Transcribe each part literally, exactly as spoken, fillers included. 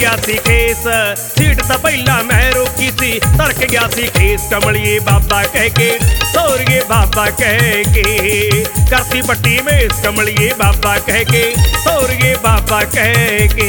गया सी खेस, सीट तां पहला मैं रोकी सी, तड़क गया सी खेस। कमलिए बाबा कह के सौरिए बाबा कह के करती पट्टी मेस। कमलिए बाबा कह के सौरिए बाबा कह के।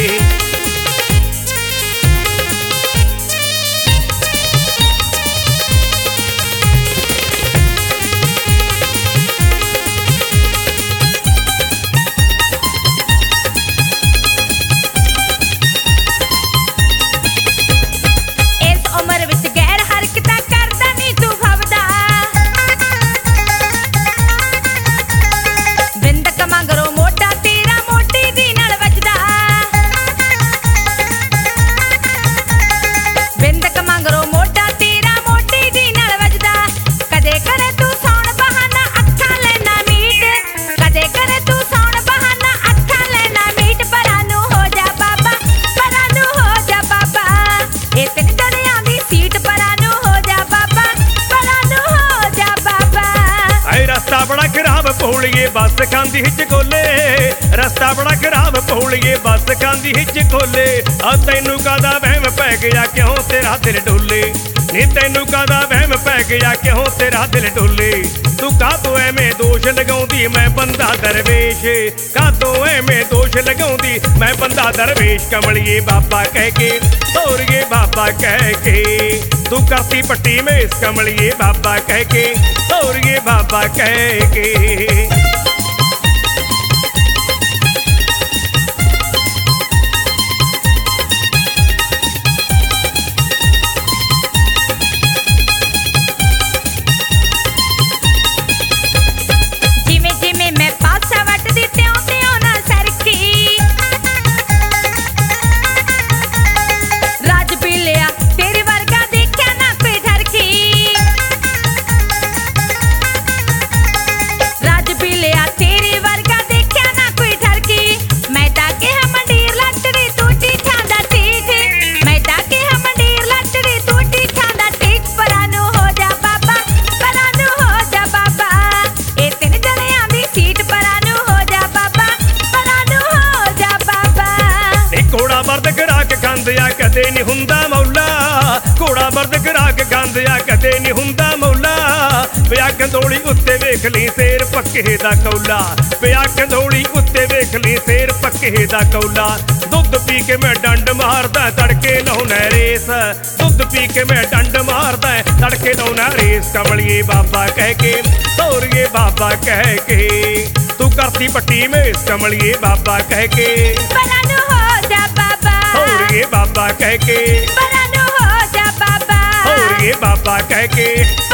बड़ा खराब पौड़िए बस खांदी हिच खोले, रस्ता बड़ा खराब पौड़िए बस खांदी हिच खोले। आ तैनू कादा वहम पै गया क्यों तेरा दिल डोले, नी तैनू कादा वहम पै गया क्यों तेरा दिल डोले। तू कातों एवें दोष लगाउंदी मैं बंदा दरवेश, कातों एवें दोष लगाउंदी मैं बंदा दरवेश। कमलिए बाबा कह के सौरिए बाबा कह के तू करती पट्टी मेस। कमलिए बाबा कह के सौरिए बाबा कह के। कदे नहीं हुंदा मौला, घोड़ा मर्द ग्राहक गांदिया कदे नहीं हुंदा मौला। पिया कंदोली उत्ते वेख ली शेर पक्के दा कौला, पिया कंदोली उत्ते वेख ली शेर पक्के दा कौला। दुध पी के मैं डंड मारदा तड़के लाउना रेस, दुध पी के मैं डंड मारदा तड़के लाउना रेस। कमलिए बाबा कह के सौरिए बाबा कह के तू करती पट्टी मेस। कमलिए बाबा कह के हो जा बाबा, सौरिए बाबा कह के हो जा बाबा, सौरिए बाबा कह के।